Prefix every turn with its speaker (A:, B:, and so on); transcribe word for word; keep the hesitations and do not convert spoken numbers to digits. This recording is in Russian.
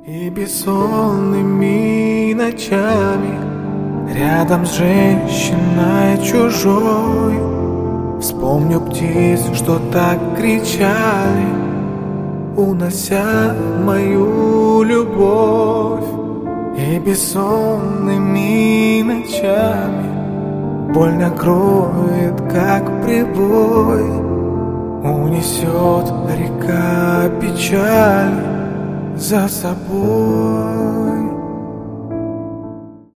A: И бессонными ночами рядом с женщиной чужой вспомню птиц, что так кричали, унося мою любовь. И бессонными ночами боль накроет, как прибой, унесет река печали за собой.